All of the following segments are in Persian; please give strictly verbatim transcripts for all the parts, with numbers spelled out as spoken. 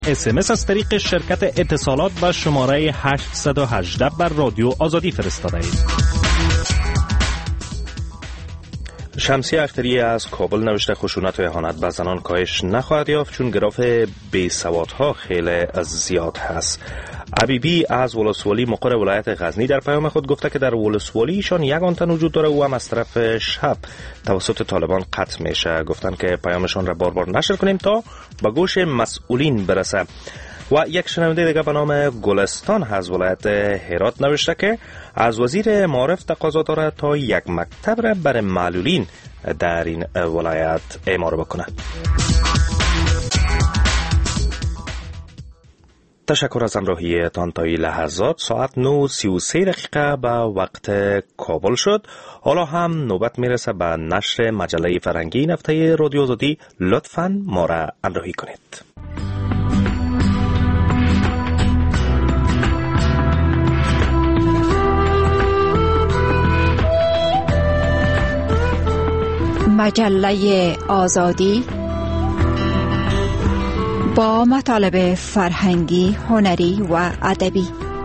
اس ام اس از طریق شرکت اتصالات و شماره هشت یک هشت بر رادیو آزادی فرستاده اید. شمسی اختری از کابل نوشته خشونت و اهانت به زنان کاهش نخواهد یافت چون گراف بیسوادها خیلی زیاد هست. عبیبی از ولسوالی مقر ولایت غزنی در پیام خود گفته که در ولسوالی ایشان یک آنتن وجود داره و هم از طرف شب توسط طالبان قطع میشه. گفتن که پیامشان را بار بار نشر کنیم تا به گوش مسئولین برسه. و یک شنونده دیگه به نام گلستان از ولایت هرات نوشته که از وزیر معارف تقاضا داره تا یک مکتب را برای معلولین در این ولایت اعمار بکنه. تشکر از همراهی تان تا این لحظات. ساعت نه و سی و سه دقیقه به وقت کابل شد. حالا هم نوبت میرسه به نشر مجله فرهنگی این هفته رادیو آزادی. لطفاً ما را همراهی کنید. مجله آزادی با مطالب فرهنگی، هنری و ادبی.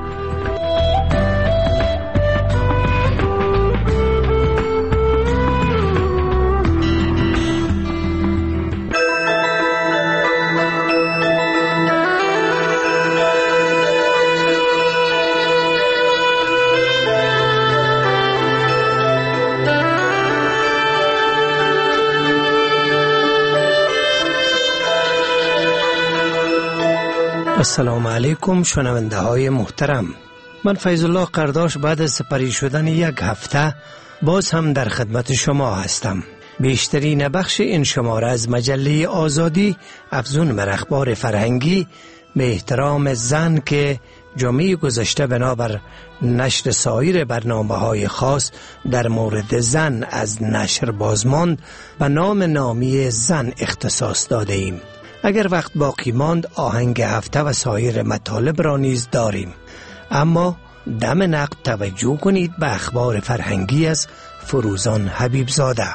السلام علیکم شنونده های محترم. من فیض الله قرداش بعد از سپری شدن یک هفته باز هم در خدمت شما هستم. بیشترین بخش این شماره از مجله آزادی افزون بر اخبار فرهنگی به احترام زن که جمعه گذشته بنابر نشر سایر برنامه‌های خاص در مورد زن از نشر بازماند به نام نامی زن اختصاص داده ایم. اگر وقت باقی ماند آهنگ هفته و سایر مطالب را نیز داریم، اما دم نقد توجه کنید به اخبار فرهنگی از فروزان حبیب زاده.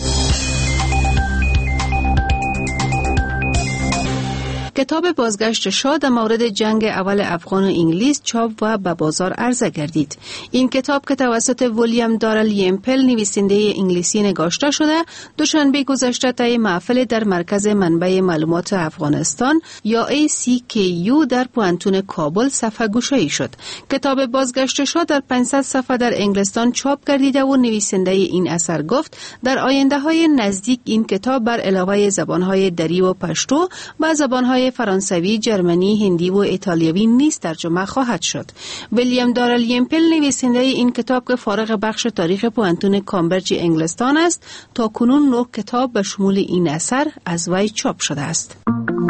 کتاب بازگشت شاه در مورد جنگ اول افغان و انگلیس چاپ و به بازار عرضه گردید. این کتاب که توسط ویلیام دارل یمپل نویسنده انگلیسی نگاشته شده، دوشنبه گذشته طی محفل در مرکز منبع معلومات افغانستان یا ای سی کی یو در پوانتون کابل صفحه گشایی شد. کتاب بازگشت شاه در پانصد صفحه در انگلستان چاپ گردیده و نویسنده این اثر گفت در آینده های نزدیک این کتاب بر علاوه زبانهای دری و پشتو و زبانهای فرانسوی، جرمنی، هندی و ایتالیایی نیز ترجمه خواهد شد. ویلیام دارل یمپل نویسنده این کتاب که فارغ بخش تاریخ پوانتون کامبرج انگلستان است، تا کنون نه کتاب به شمول این اثر از وی چاپ شده است.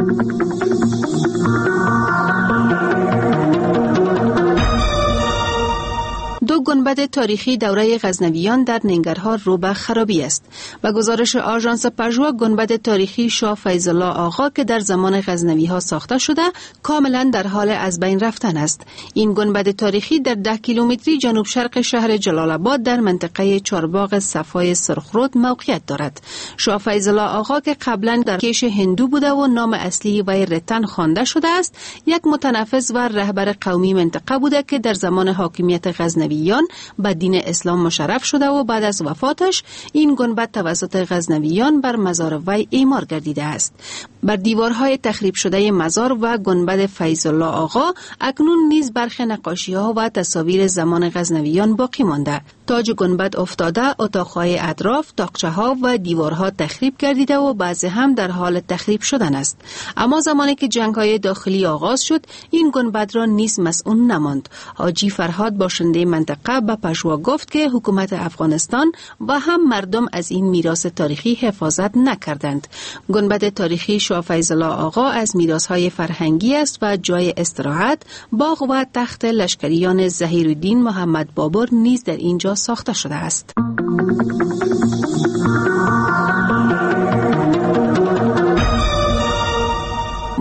دو گنبد تاریخی دوره غزنویان در ننگرهار رو به خرابی است. به گزارش آژانس پژو، گنبد تاریخی شاه فیض الله آقا که در زمان غزنوی ها ساخته شده کاملا در حال از بین رفتن است. این گنبد تاریخی در ده کیلومتری جنوب شرق شهر جلال آباد در منطقه چارباغ صفای سرخرود موقعیت دارد. شاه فیض الله آقا که قبلا در کیش هندو بوده و نام اصلی وی رتن خوانده شده است، یک متنفذ و رهبر قومی منطقه بوده که در زمان حاکمیت غزنوی به دین اسلام مشرف شده و بعد از وفاتش این گنبد توسط غزنویان بر مزار وی اعمار گردیده است. بر دیوارهای تخریب شده مزار و گنبد فیض الله آقا اکنون نیز برخی نقاشی‌ها و تصاویر زمان غزنویان باقی مانده. تاج گنبد افتاده، اتاق‌های اطراف، تاقچه‌ها و دیوارها تخریب گردیده و بعضی هم در حال تخریب شدن است. اما زمانی که جنگ‌های داخلی آغاز شد، این گنبد را نیز مسئول نماند. حاجی فرهاد باشنده منطقه به پژوا گفت که حکومت افغانستان و هم مردم از این میراث تاریخی حفاظت نکردند. گنبد تاریخی شاه فیض الله آقا از میراث‌های فرهنگی است و جای استراحت، باغ و تخت لشکریان ظهیرالدین محمد بابر نیز در اینجا ساخته شده است.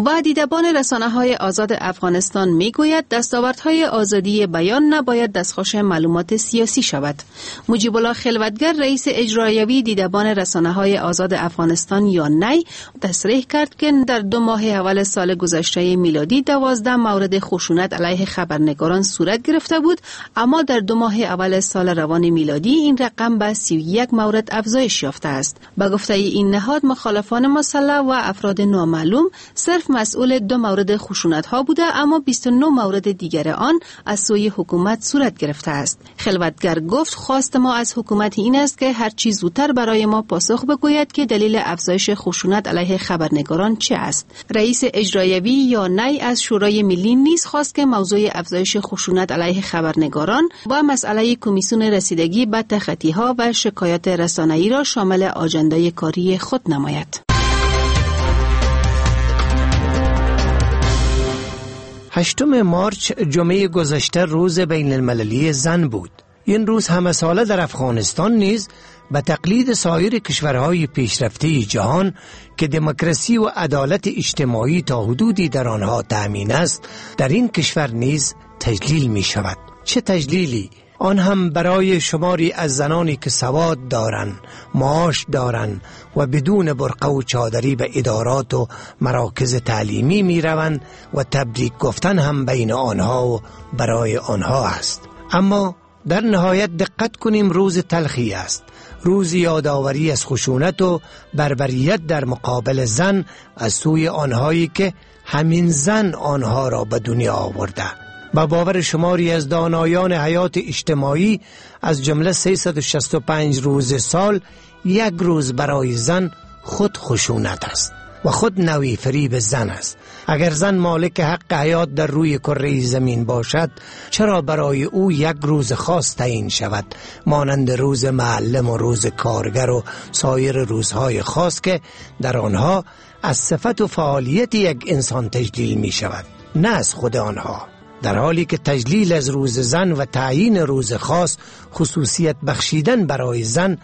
و دیدبان رسانه‌های آزاد افغانستان می‌گوید دستاوردهای آزادی بیان نباید دستخوش معلومات سیاسی شود. مجیب الله خلوتگر رئیس اجرایی دیدبان رسانه‌های آزاد افغانستان یا نی تصریح کرد که در دو ماه اول سال گذشته میلادی دوازده مورد خشونت علیه خبرنگاران صورت گرفته بود، اما در دو ماه اول سال روان میلادی این رقم به سی و یک مورد افزایش یافته است. به گفته این نهاد مخالفان مسلح و افراد نامعلوم صرف مسئول دو مورد خشونت ها بوده، اما بیست و نه مورد دیگر آن از سوی حکومت صورت گرفته است. خلوتگر گفت خواست ما از حکومت این است که هر چیز زودتر برای ما پاسخ بگوید که دلیل افزایش خشونت علیه خبرنگاران چه است. رئیس اجرایی یا نی از شورای ملی نیز خواست که موضوع افزایش خشونت علیه خبرنگاران با مسئله کمیسیون رسیدگی به تخطی‌ها و شکایات رسانه‌ای را شامل آژندای کاری خود نماید. هشتم مارچ جمعه گذشته روز بین المللی زن بود. این روز همه ساله در افغانستان نیز به تقلید سایر کشورهای پیشرفته جهان که دموکراسی و عدالت اجتماعی تا حدودی در آنها تأمین است، در این کشور نیز تجلیل می شود. چه تجلیلی؟ آن هم برای شماری از زنانی که سواد دارند، معاش دارند و بدون برقع و چادری به ادارات و مراکز تعلیمی می روند و تبریک گفتن هم بین آنها و برای آنها است. اما در نهایت دقت کنیم، روز تلخی است، روز یادآوری از خشونت و بربریت در مقابل زن از سوی آنهایی که همین زن آنها را به دنیا آورده. با باور شماری از دانایان حیات اجتماعی از جمله سیصد و شصت و پنج روز سال یک روز برای زن خود خشونت است و خود نوعی فریب زن است. اگر زن مالک حق حیات در روی کره زمین باشد، چرا برای او یک روز خاص تعیین شود مانند روز معلم و روز کارگر و سایر روزهای خاص که در آنها از صفت و فعالیت یک انسان تجلیل می شود، نه از خود آنها؟ در حالی که تجلیل از روز زن و تعیین روز خاص خصوصیت بخشیدن برای زن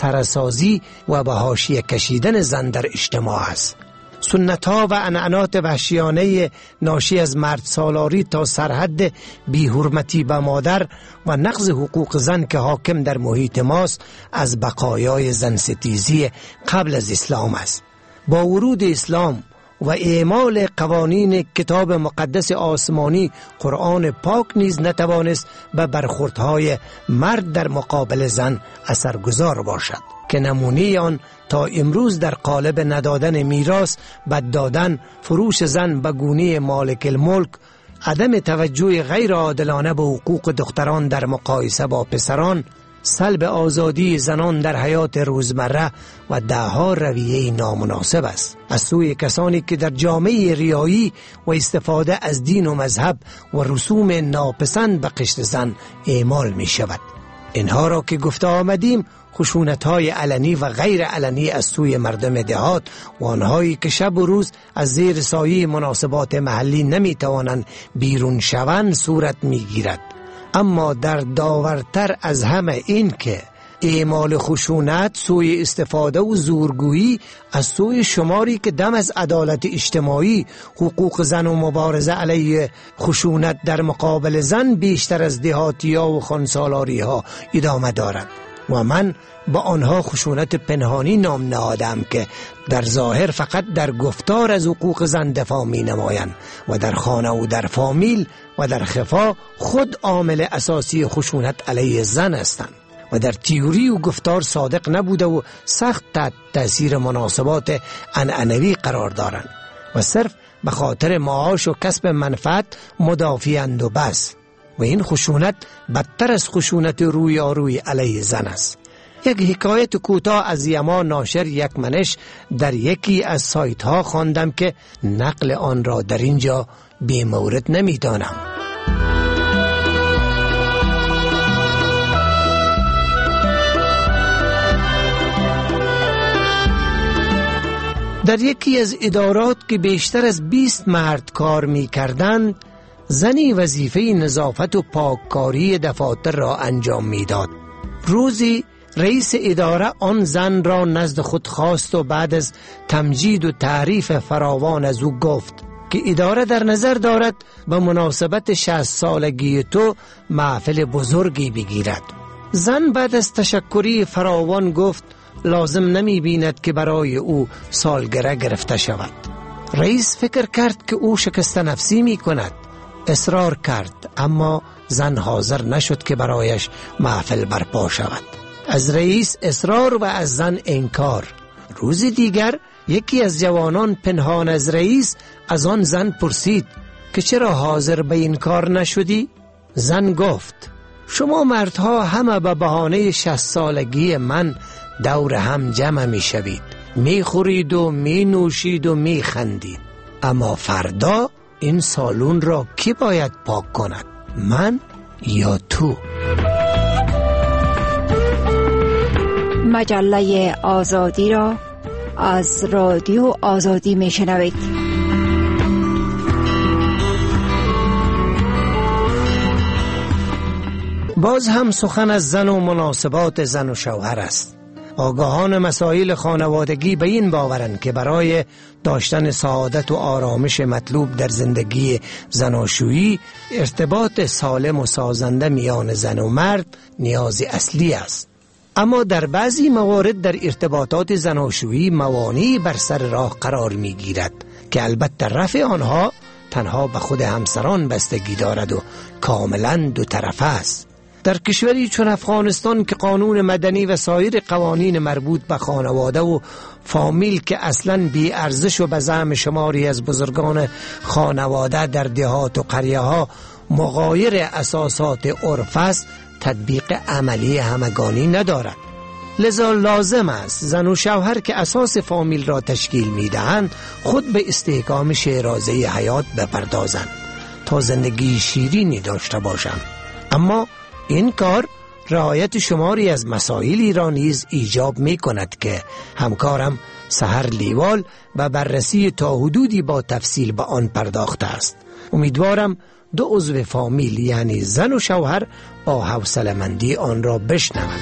سرسازی و به حاشیه کشیدن زن در اجتماع است. سنت ها و عنعنات وحشیانه ناشی از مرد سالاری تا سرحد بی‌حرمتی به مادر و نقض حقوق زن که حاکم در محیط ماست از بقایای زن ستیزی قبل از اسلام است. با ورود اسلام و اعمال قوانین کتاب مقدس آسمانی قرآن پاک نیز نتوانست به برخوردهای مرد در مقابل زن اثرگذار باشد که نمونه آن تا امروز در قالب ندادن میراث، بد دادن، فروش زن به گونه مالک الملک، عدم توجه غیر عادلانه به حقوق دختران در مقایسه با پسران، سلب آزادی زنان در حیات روزمره و دهها رویه نامناسب است از سوی کسانی که در جامعه ریایی و استفاده از دین و مذهب و رسوم ناپسند به قشر زن اعمال می شود. اینها را که گفته آمدیم، خشونت‌های علنی و غیر علنی از سوی مردم دهات و آنهایی که شب و روز از زیر سایه مناسبات محلی نمی‌توانند بیرون شوند صورت می‌گیرد. اما در داورتر از همه این که اعمال خشونت، سوی استفاده و زورگویی از سوی شماری که دم از عدالت اجتماعی، حقوق زن و مبارزه علیه خشونت در مقابل زن بیشتر از دهاتی‌ها و خانسالاری‌ها ادامه دارد و من با آنها خشونت پنهانی نام نهادم که در ظاهر فقط در گفتار از حقوق زن دفاع می نمایند و در خانه و در فامیل و در خفا خود عامل اساسی خشونت علیه زن هستند و در تئوری و گفتار صادق نبوده و سخت تحت تأثیر مناسبات عنعنوی قرار دارند و صرف به خاطر معاش و کسب منفعت مدافعند و بس. و این خشونت بدتر از خشونت رویاروی علیه زن است. یک حکایت کوتاه از یما ناشر یک منش در یکی از سایت ها خواندم که نقل آن را در اینجا بی مورد نمی دانم. در یکی از ادارات که بیشتر از بیست مرد کار می کردند، زنی وظیفه نظافت و پاککاری دفاتر را انجام می داد. روزی رئیس اداره آن زن را نزد خود خواست و بعد از تمجید و تعریف فراوان از او گفت: که اداره در نظر دارد به مناسبت شصت سالگی تو محفل بزرگی بگیرد. زن بعد از تشکری فراوان گفت لازم نمی بیند که برای او سالگرد گرفته شود. رئیس فکر کرد که او شکست نفسی می کند. اصرار کرد اما زن حاضر نشد که برایش محفل برپا شود. از رئیس اصرار و از زن انکار. روز دیگر یکی از جوانان پنهان از رئیس از آن زن پرسید که چرا حاضر به این کار نشدی؟ زن گفت شما مردها همه به بهانه شصت سالگی من دور هم جمع می شوید، می خورید و می نوشید و می خندید، اما فردا این سالون را کی باید پاک کند؟ من یا تو؟ مجله آزادی را از رادیو آزادی می شنوید. باز هم سخن از زن و مناسبات زن و شوهر است. آگاهان مسائل خانوادگی به این باورند که برای داشتن سعادت و آرامش مطلوب در زندگی زناشویی ارتباط سالم و سازنده میان زن و مرد نیاز اصلی است. اما در بعضی موارد در ارتباطات زناشویی موانعی بر سر راه قرار می گیرد که البته رفع آنها تنها به خود همسران بستگی دارد و کاملا دو طرفه است. در کشوری چون افغانستان که قانون مدنی و سایر قوانین مربوط به خانواده و فامیل که اصلاً بی ارزش و به زعم شماری از بزرگان خانواده در دهات و قریه ها مغایر اساسات عرف است، تطبیق عملی همگانی ندارد. لذا لازم است زن و شوهر که اساس فامیل را تشکیل می دهند خود به استحکام شیرازه حیات بپردازند تا زندگی شیرینی داشته باشند. اما این کار رعایت شماری از مسائلی را نیز ایجاب می کند که همکارم سحر لیوال به بررسی تا حدودی با تفصیل به آن پرداخته است. امیدوارم دو عضو فامیل یعنی زن و شوهر با حوصله‌مندی آن را بشنوند.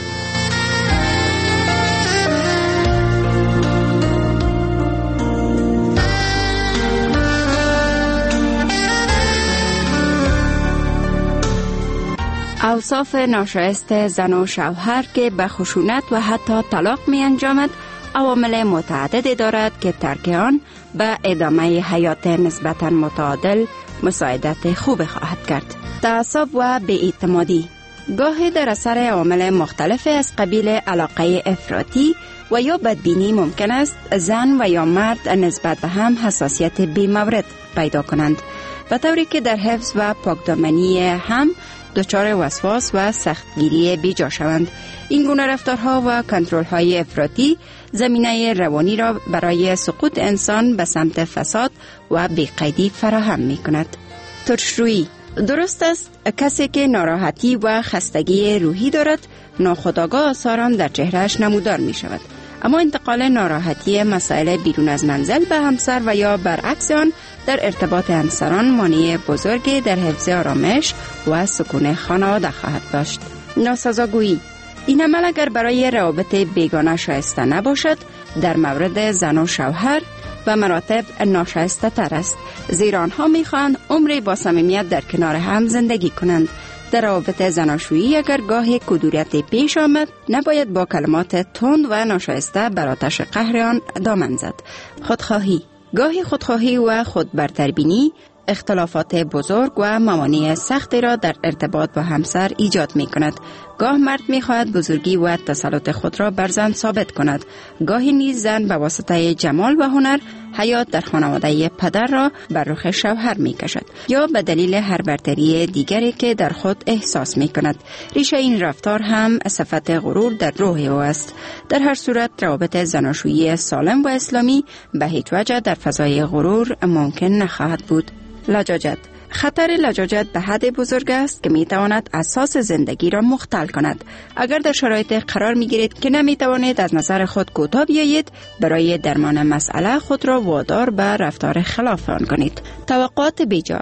اوصاف ناشایست زن و شوهر که به خشونت و حتی طلاق می انجامد عوامل متعددی دارد که ترک آن به ادامه حیات نسبتا متعادل مساعدت خوب خواهد کرد. تعصب و بی‌اعتمادی گاهی در اثر عوامل مختلف از قبیل علاقه افراطی و یا بدبینی ممکن است زن و یا مرد نسبت به هم حساسیت بی‌مورد پیدا کنند و طوری که در حفظ و پاکدامنی هم دچار وسواس و سختگیری بیجا شوند. این گونه رفتارها و کنترل‌های افراطی زمینه روانی را برای سقوط انسان به سمت فساد و بی‌قیدی فراهم می‌کند. ترش‌رویی درست است کسی که ناراحتی و خستگی روحی دارد ناخودآگاه آثار در چهرهش نمودار می شود، اما انتقال ناراحتی مسائل بیرون از منزل به همسر و یا برعکس آن در ارتباط همسران مانع بزرگی در حفظ آرامش و سکون خانواده خواهد داشت. ناسزاگویی این عمل اگر برای روابط بیگانه شایسته نباشد در مورد زن و شوهر و مراتب ناشایسته تر است، زیرا آنها میخواهند عمری با صمیمیت در کنار هم زندگی کنند. در روابط زناشویی اگر گاهی کدورت پیش آمد نباید با کلمات تند و ناشایسته بر آتش قهر آن دامن زد. خودخواهی گاهی خودخواهی و خودبرتربینی اختلافات بزرگ و موانع سختی را در ارتباط با همسر ایجاد می کند. گاه مرد می خواهد بزرگی و تسلط خود را بر زن ثابت کند. گاهی نیز زن به واسطه جمال و هنر حیات در خانواده پدر را بر رخ شوهر می کشد یا به دلیل هر برتری دیگری که در خود احساس می کند. ریشه این رفتار هم صفت غرور در روح او است. در هر صورت روابط زناشویی سالم و اسلامی به هیچ وجه در فضای غرور ممکن نخواهد بود. لجاجت خطر لجاجت به حد بزرگ است که می تواند اساس زندگی را مختل کند. اگر در شرایط قرار می گیرید که نمی توانید از نظر خود کوتاه بیایید، برای درمان مسئله خود را وادار به رفتار خلاف آن کنید. توقعات بیجا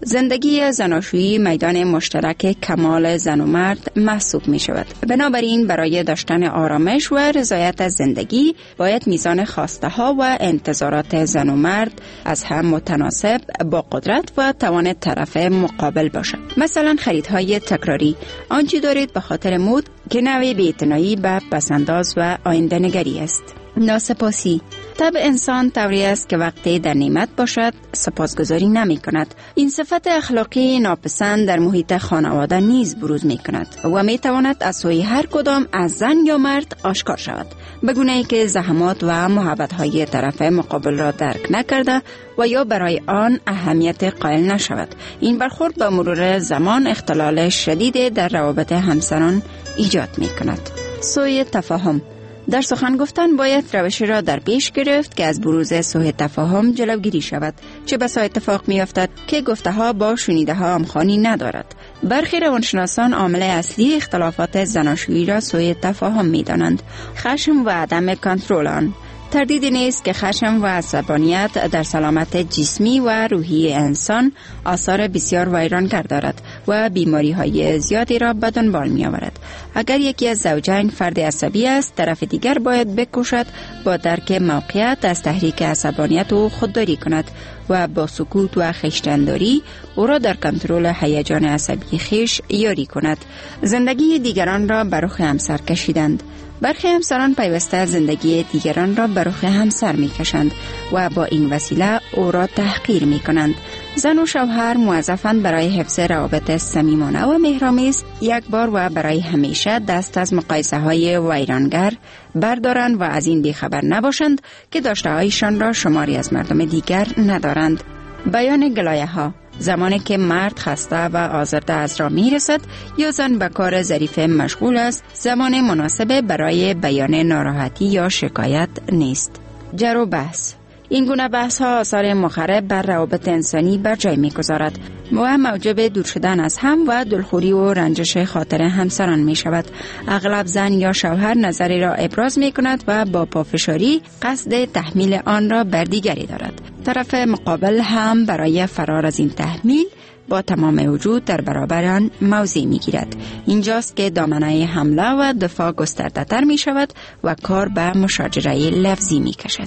زندگی زناشویی میدان مشترک کمال زن و مرد محسوب می شود. بنابراین برای داشتن آرامش و رضایت از زندگی باید میزان خواسته ها و انتظارات زن و مرد از هم متناسب با قدرت و توان طرف مقابل باشد. مثلا خریدهای تکراری، آنچه دارید به خاطر مود که نوع بی‌اعتنایی به پسنداز و آینده نگری است. ناسپاسی، طبع انسان طوری است که وقتی در نعمت باشد سپاسگزاری نمی کند. این صفت اخلاقی ناپسند در محیط خانواده نیز بروز می کند و می تواند از سوی هر کدام از زن یا مرد آشکار شود، به گونه‌ای که زحمات و محبت‌های طرف مقابل را درک نکرده و یا برای آن اهمیت قائل نشود. این برخورد با مرور زمان اختلال شدید در روابط همسران ایجاد می کند. سوء تفاهم، در سخن گفتن باید روشی را در پیش گرفت که از بروز سوء تفاهم جلوگیری شود. چه بسا اتفاق می افتد که گفته ها با شنیده ها همخوانی ندارد. برخی روانشناسان عامل اصلی اختلافات زناشویی را سوء تفاهم می دانند. خشم و عدم کنترل آن. تردیدی نیست که خشم و عصبانیت در سلامت جسمی و روحی انسان آثار بسیار ویرانگر دارد و بیماری های زیادی را به دنبال می آورد. اگر یکی از زوجین فرد عصبی است، طرف دیگر باید بکوشد با درک موقعیت از تحریک عصبانیت او خودداری کند و با سکوت و خویشتن‌داری او را در کنترل هیجان عصبی خویش یاری کند. زندگی دیگران را بر رخ همسر کشیدند. برخی همسران پیوسته زندگی دیگران را بر رخ همسر می کشند و با این وسیله او را تحقیر می کنند. زن و شوهر موظفند برای حفظ روابط صمیمانه و مهرآمیز یک بار و برای همیشه دست از مقایسه های ویرانگر بردارند و از این بیخبر نباشند که داشته هایشان را شماری از مردم دیگر ندارند. بیان گلایه ها، زمانی که مرد خسته و آزرده از راه می رسد یا زن به کار ظریف مشغول است، زمان مناسب برای بیان ناراحتی یا شکایت نیست. جر و بحث، این گونه بحث ها آثار مخرب بر روابط انسانی بر جای می گذارد و موجب دور شدن از هم و دلخوری و رنجش خاطر همسران می شود. اغلب زن یا شوهر نظری را ابراز می کند و با پافشاری قصد تحمیل آن را بر دیگری دارد. طرف مقابل هم برای فرار از این تحمیل با تمام وجود در برابر آن موضع می گیرد. اینجاست که دامنه حمله و دفاع گسترده تر می شود و کار به مشاجره لفظی می کشد.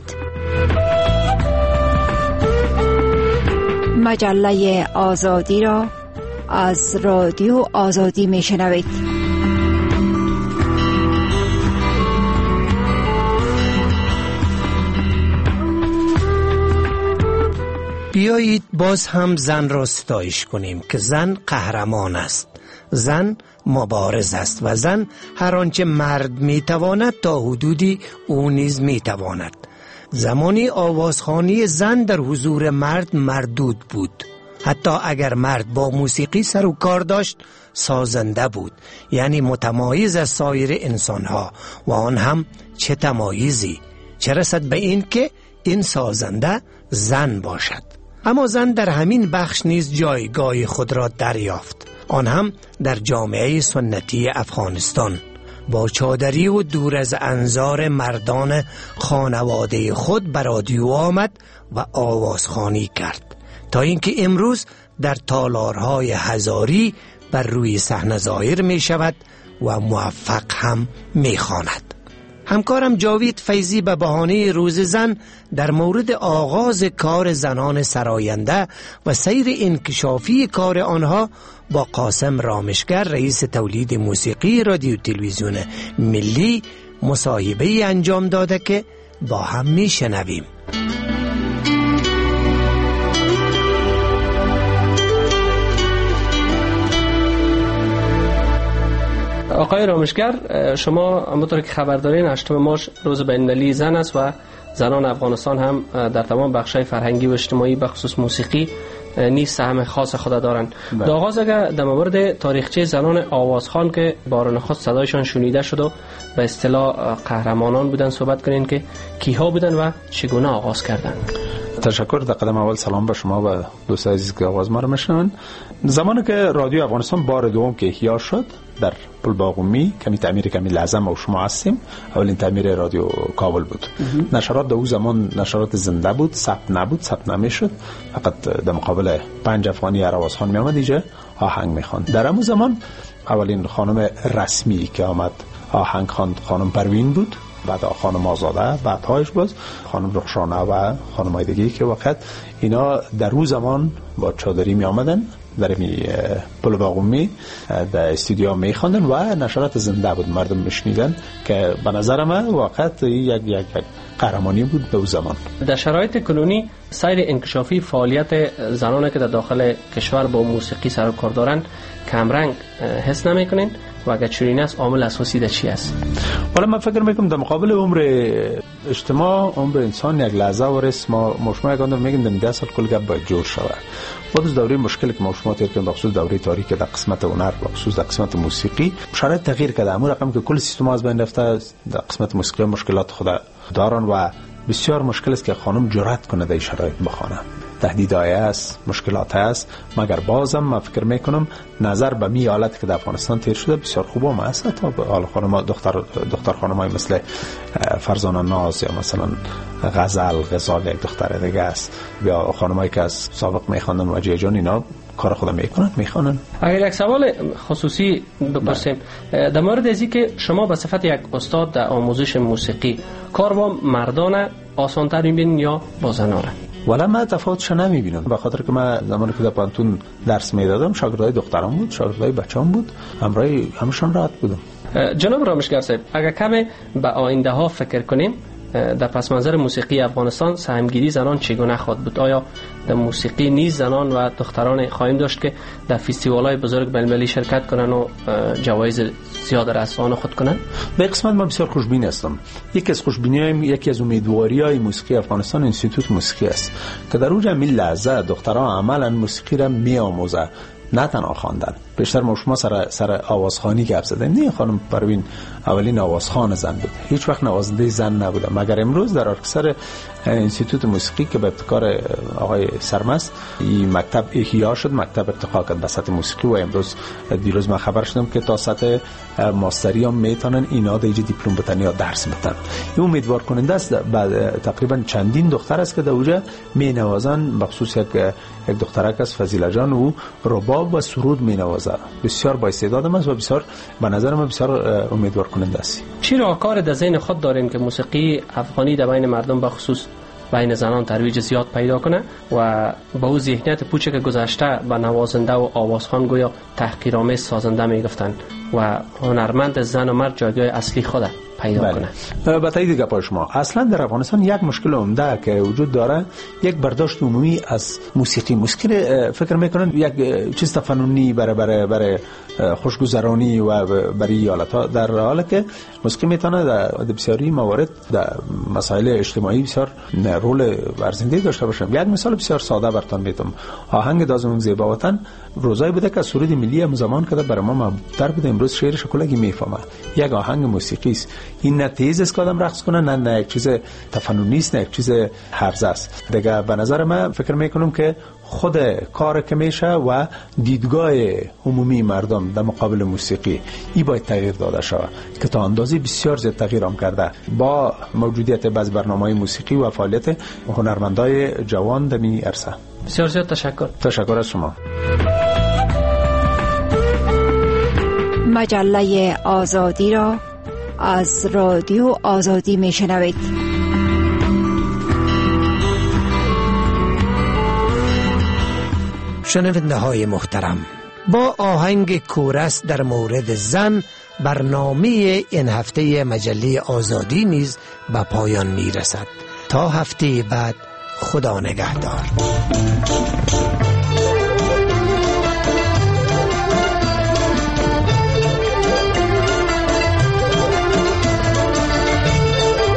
مجله آزادی را از رادیو آزادی می شنوید. بیایید باز هم زن را ستایش کنیم که زن قهرمان است، زن مبارز است و زن هر آنچه مرد می تواند تا حدودی او نیز می تواند. زمانی آوازخوانی زن در حضور مرد مردود بود. حتی اگر مرد با موسیقی سر و کار داشت، سازنده بود، یعنی متمایز از سایر انسانها، و آن هم چه تمایزی، چه رسد به این که این سازنده زن باشد. اما زن در همین بخش نیز جایگاه خود را دریافت، آن هم در جامعه سنتی افغانستان. با چادری و دور از انظار مردان خانواده خود به رادیو آمد و آوازخوانی کرد تا اینکه امروز در تالارهای هزاری بر روی صحنه ظاهر می شود و موفق هم می خواند. همکارم جاوید فیضی به بهانه روز زن در مورد آغاز کار زنان سراینده و سیر انکشافی کار آنها با قاسم رامشگر رئیس تولید موسیقی رادیو تلویزیون ملی مصاحبه انجام داده که با هم می شنویم. آقای رامشگر، شما همونطور که خبر دارین هشتم مارچ روز بین‌المللی زن است و زنان افغانستان هم در تمام بخش‌های فرهنگی و اجتماعی به خصوص موسیقی نیز سهم خاص خود دارند. در آغاز اگر در مورد تاریخچه زنان آوازخوان که بار نخست صدایشان شنیده شد و به اصطلاح قهرمانان بودن صحبت کنین که کیها بودن و چگونه آغاز کردند؟ تشکر. در قدم اول سلام به شما و دوستان عزیز که آواز ما رو میشنون. زمانی که رادیو افغانستان بار دوم که احیا شد در پل باغومی، کمی تعمیر کمی لازم و شما هستیم، اولین تعمیر رادیو کابل بود. نشرات در اون زمان نشرات زنده بود، ثبت نبود، ثبت نمیشد، فقط در مقابل پنج افغانی عرواز خان می آمد اینجا آهنگ میخواند. در همون زمان اولین خانم رسمی که آمد آهنگ خواند خانم پروین بود، بعد خانم آزاده، بعد هایش باز خانم رخشانه و خانم های دیگه که وقت اینا در روز زمان با چادری می آمدن در می پل باغومی در استودیو می خواندن و نشرات زنده بود، مردم میشنیدن که به نظر من واقعا یک یک قهرمانی بود در زمان. در شرایط کنونی سیر انکشافی فعالیت زنان که در داخل کشور با موسیقی سر و کار دارند کمرنگ حس نمیکنین و اگر چنین است عامل اساسی در چی است؟ حالا من فکر میکنم در مقابل عمر اجتماع، عمر انسان یک لحظه ورس ما مشما یک اندر میگیم در ده سال کل گپ باید جور شود. خود از دوره مشکلی که مشما تیر کنیم بخصوص دوره تاریخی در قسمت هنر، بخصوص در قسمت موسیقی شرایط تغییر کرده. امور رقم که کل سیستم از بین رفته، در قسمت موسیقی مشکلات خود دارن و بسیار مشکل است که خانم جرأت کنه در شرایط بخونه. تهدیدهای است، مشکلات است، مگر بازم من فکر میکنم نظر به می حالت که در افغانستان تیر شده بسیار خوب هم است. تا حال خانم دختر دختر خانمای مثل فرزانه ناز یا مثلا غزل غزال یک دختر دیگه است، یا خانمایی که از سابق میخوانن و جیجان، اینا کار خودم میکنن میخوانن. اگر یک سوال خصوصی بپرسیم در مورد ازی که شما به صفت یک استاد در آموزش موسیقی کار با مردان آسان‌تر میبینین یا با زنانه؟ ولی من تفاوتش نمیبینم، به خاطر که من زمانی که در پانتون درس میدادم شاگردای دخترام بود، شاگردای بچه‌ام بود، همراهی همشون راحت بودم. جناب رامشگر صاحب، اگر کمی به آینده ها فکر کنیم در پس منظر موسیقی افغانستان سهمگیری زنان چگونه خواهد بود؟ آیا در موسیقی نیز زنان و دختران خواهیم داشت که در فستیوال‌های بزرگ بین‌المللی شرکت کنن و جوایز زیاد رسانه خود کنن؟ به قسمت من بسیار خوشبین هستم. یکی از خوشبینی‌هایم، یکی از امیدواری‌های موسیقی افغانستان انستیتوت موسیقی است که در اونجا می لحظه دخترها عملاً موسیقی را می‌آموزند، نه تنها خواندن. بیشتر ما شما سر سر آوازخوانی گپ زدیم. نه خانم پروین اولین آوازخوان زن بود، هیچ وقت نوازنده زن نبوده، مگر امروز در ارکستر انستیتوت موسیقی که به ابتکار آقای سرمست این مکتب احیا شد، مکتب ارتقا کرد به سطح موسیقی و امروز دیروز من خبر شدم که تا سطح ماستری هم میتونن اینا دیگه دیپلم بتن یا درس بتن. این امیدوار کننده است. بعد تقریبا چندین دختر است که در اونجا مینوازن، بخصوص یک یک دخترک است فضیله جان و رباب و سرود مینوازه، بسیار با استعداد است و بسیار به نظر من بسیار امیدوار کننده است. چی راهکار در ذهن خود دارین که موسیقی افغانی در بین مردم بخصوص بین زنان ترویج زیاد پیدا کنه و با اون ذهنیت پوچه که گذشته به نوازنده و آوازخوان گویا تحقیرآمیز سازنده میگفتن و هنرمند زن و مرد جایگاه اصلی خود پیدا بله. کنه؟ با تایید گپ شما، اصلا در افغانستان یک مشکل عمده که وجود داره یک برداشت عمومی از موسیقی. موسیقی فکر میکنن یک چیز فنونی برای برای برای خوشگذرانی و برای حالتها، در حالی که موسیقی میتونه در بسیاری موارد در مسائل اجتماعی بسیار رول ورزنده داشته باشه. یک مثال بسیار ساده براتون میگم. آهنگ دازم زیبا وطن روزای بوده که سرود ملی هم زمان که برای ما مبتر بوده، امروز شعرش کلگی میفهمه. یک آهنگ موسیقی است، این نه تیز است که آدم رقص کنه، نه نه یک چیز تفننی است، نه یک چیز هرزه است. دیگه به نظر من فکر میکنم که خود کار که میشه و دیدگاه عمومی مردم در مقابل موسیقی ای باید تغییر داده شود که تا اندازی بسیار زیاد تغییر هم کرده با موجودیت بعض برنامه‌های موسیقی و فعالیت هنرمندای جوان در این عرصه. بسیار زیاد تشکر. تشکر از شما. مجله آزادی را از رادیو آزادی میشنوید. شنونده های محترم، با آهنگ کورس در مورد زن برنامه این هفته مجله آزادی نیز به پایان می رسد. تا هفته بعد، خدا نگهدار.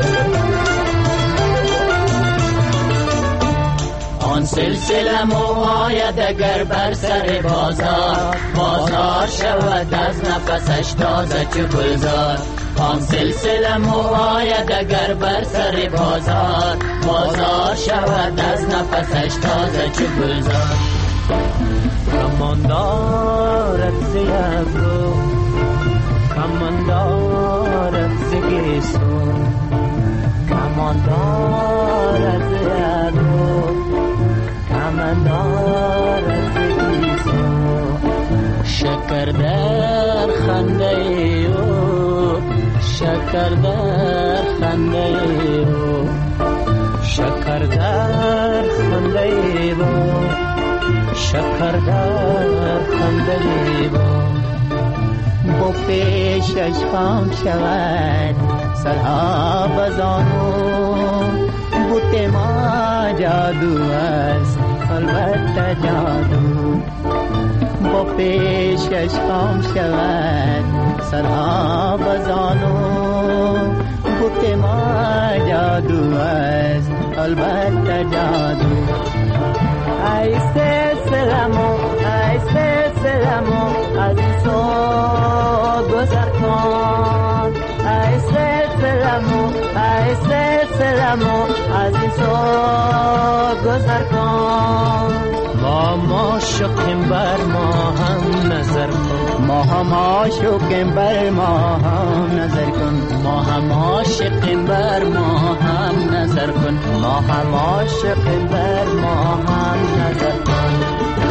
آن سلسله موها آید اگر بر سر بازار، بازار شود از نفسش تازه چو گلزار. آن سلسله مو آید اگر بر سر بازار، بازار شود از نفسش تازه چو گلزار. کمان دارد ز ابرو، کمان دارد ز گیسون، کمان دارد ز ابرو، کمان دارد ز گیسون. شکر در خنده او، شکر در خنده او، شکر در خنده او، شکر در خنده او. با پیشش خام شود سرها بزانو، بوت ما جادو است البته جادو. با پیشش خام شود سرها بزانو، بوت ما جادو است البته جادو. ایسته سلامو ایسته سلامو از این سو گذر کن، ایسته سلامو ایسته سلامو از این سو گذر کن. ما ما شکیم بر ما هم نظر کن، ما هم عاشقیم بر ما هم نظر کن، ما هم عاشقیم بر ما هم نظر کن، ما هم عاشقیم بر ما هم نظر کن.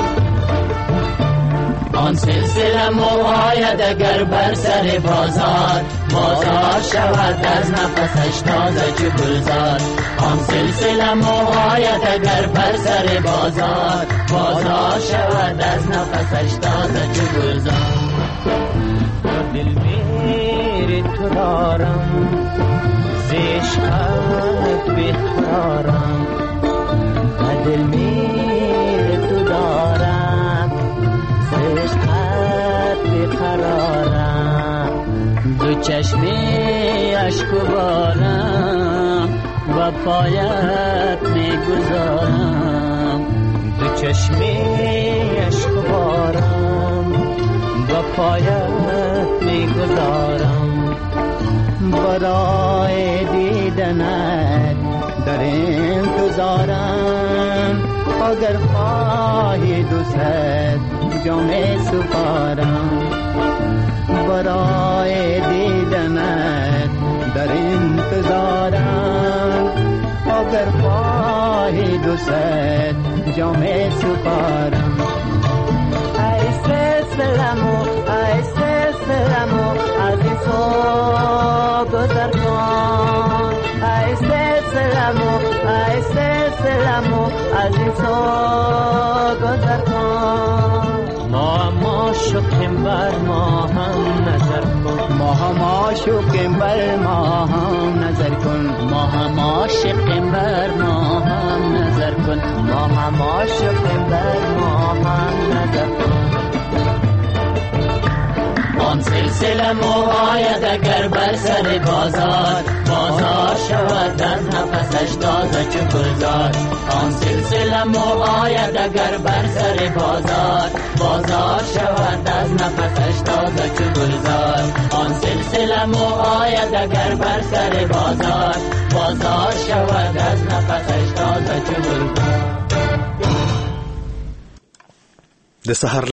آن سلسله مو آید اگر بر سر بازار، بازار شود از نفسش تازه چو گلزار. آن سلسله مو آید اگر بر سر بازار، بازار شود از نفسش تازه چو گلزار. دل میری تو دارم ز عشقت بیقرارم، دل میری تو دارم ز عشقت بیقرارم. دو چشمی اشک و بارم و پایت میگذارم، دو چشمی اشک و بارم و پایت میگذارم. برای دیدنت در انتظارم، اگر خواهی دوست جام سپارم. برای دیدنت در انتظارم، اگر خواهی دوست جام سپارم. ایسته سلامو ایسته سلامو از این سو گذر کن، ایسته سلامو ایسته سلامو از این سو گذر کن. ما ما شکیم بر ما هم نظر کن، ما هم عاشقیم بر ما هم نظر کن، ما هم عاشقیم بر ما هم نظر کن، ما هم عاشقیم بر ما هم نظر کن. آن سلسله مو آید اگر بر سر بازار، بازار شود از نفسش تازه چو گلزار. آن سلسله مو آید اگر بر سر بازار، بازار شود از نفسش تازه چو گلزار. آن سلسله مو آید اگر بر سر بازار، بازار شود از نفسش تازه چو گلزار. د سحر